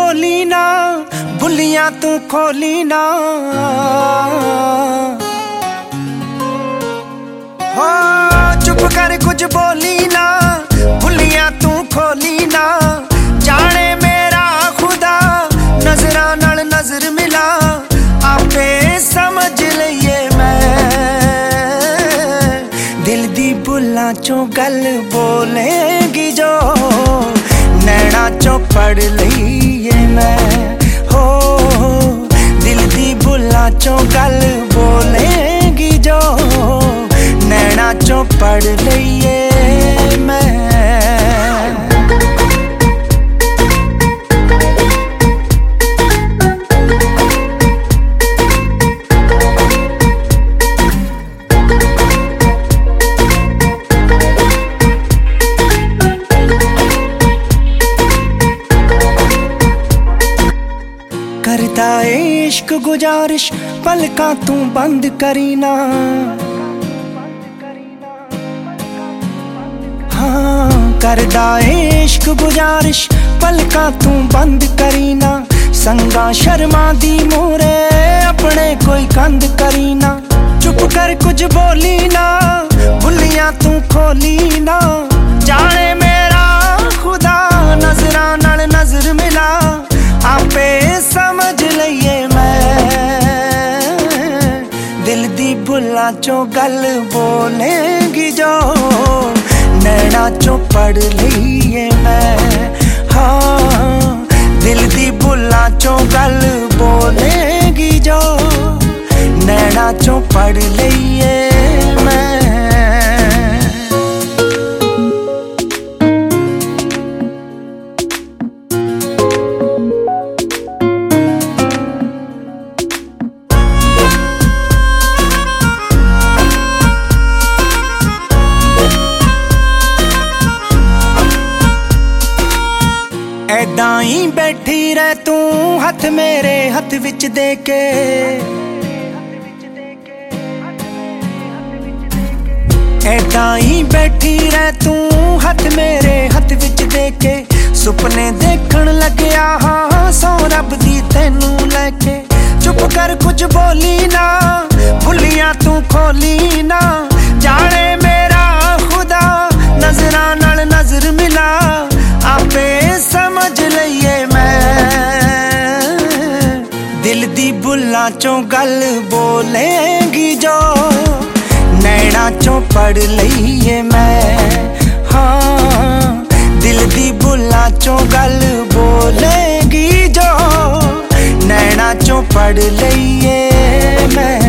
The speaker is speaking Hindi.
बोली ना, बुलियां तू खोली ना। हो चुप कर कुछ बोली ना, बुलियां तू खोली ना। जाने मेरा खुदा नजरा नाल नजर मिला, आपे समझ लईए मैं। दिल दी बुल्लां चों गल बोलेगी जो, नैना चों पढ़ लईए मैं। हो दिल दी बुल्लां चों गल बोलेगी जो, नैना चों पढ़ लईए मैं। करता इश्क गुजारिश पलकां तू बंद करी ना। हाँ करदा इश्क गुजारिश पलकां तू बंद करी ना। संगा शर्मा दी मोरे अपने कोई कंध करी ना। चुप कर कुछ बोली ना, बुलियां तू खोली ना। जाने मेरा खुदा नजरा नाल नजर मिला, आपे समझ लईए मैं। दिल दी बुल्लां चों गल बोलेगी जो, नैना चों पढ़ लईए मैं। हाँ दिल दी बुल्लां चों गल बोलेगी जो, नैना चों पढ़ लईए मैं। ऐदां ही बैठी रह तू हथ मेरे हथ विच दे के। ऐदां ही बैठी रह तू हथ मेरे हथ विच दे के। सुपने देखण लग्या हाँ सौ रब दी तैनू लैके। चुप कर कुछ बोली ना, बुलियां तू खोली ना। जाने मेरा खुदा नजरा नाल नजर मिला, आपे समझ लईए मैं। दिल दी बुल्लां चों गल बोलेगी जो, नैना चों पढ़ लईए मैं। हाँ दिल दी बुल्लां चों गल बोलेगी जो, नैना चों पढ़ लईए मैं।